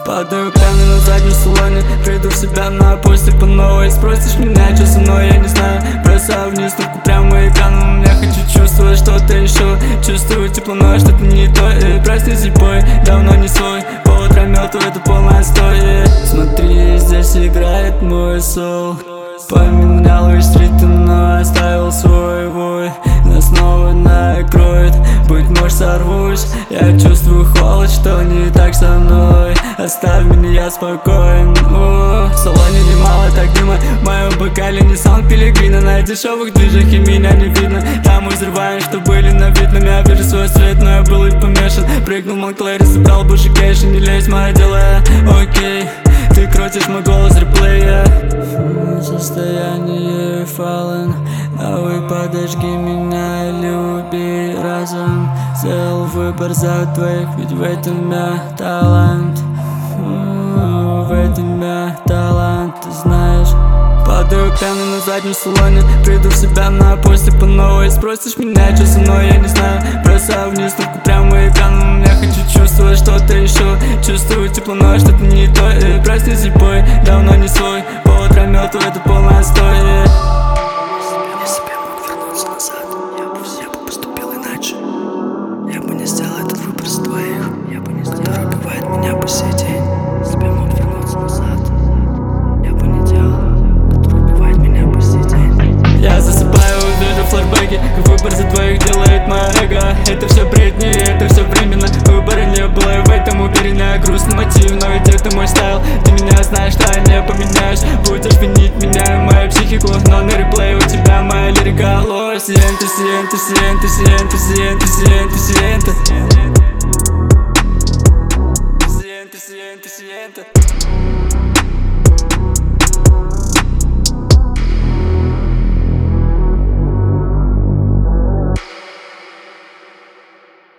Падаю пьяный на заднем салоне, приду в себя на после по новой. Спросишь меня, что со мной, я не знаю. Бросаю вниз трубку прямо экраном. Я хочу чувствовать что-то еще. Чувствую тепло, но что-то не то. Проснись, бой, давно не свой. По утрам мёртв, это полный отстой. Смотри, здесь играет мой соул. Поменял весь ритм, но оставил свой вой. Нас снова накроет, быть может сорвусь. Я чувствую холод, что не так со мной. Оставь меня, я спокоен. В салоне немало так дыма. В моем бокале не Сан Пелегрино. На дешевых движах и меня не видно. Там мы взрываем, что были на видном. Я вижу свой свет, но я был ведь помешан. Прыгнул в Монклэре, забрал больше кэша. Не лезь в мои дела, окей. Ты крутишь мой голос реплея. Состояние фален. Новый подожги меня или убей разом. Сделал выбор за двоих, ведь в этом я талант. В этом я талант, ты знаешь. Падаю пьяный на заднем салоне, приду в себя на после по новой. Спросишь меня, что со мной, я не знаю. Бросаю вниз трубку прямо экраном. Я хочу чувствовать что-то еще. Чувствую тепло, но что-то не то. Проснись, бой, давно не свой. По утрам мёртв, это полный отстой. Если бы я мог вернуться назад, я бы поступил иначе. Я бы не сделал этот выбор за двоих, который убивает меня по сей день. Если бы я мог вернуться назад, я бы не делал, который убивает меня по сей день. Я засыпаю, вижу флешбеки. Выбор за двоих делает мое эго. Это все бредни, это все временно. Выбора не было, и в этом уверена. Грустный мотив, но ведь это мой стайл. Ты меня знаешь, что я не поменяюсь. Будешь винить меня, мою психику, но на реплей у тебя моя лирика. Ло, сиенто, сиенто, сиенто, сиенто, сиенто, сиенто, сиенто.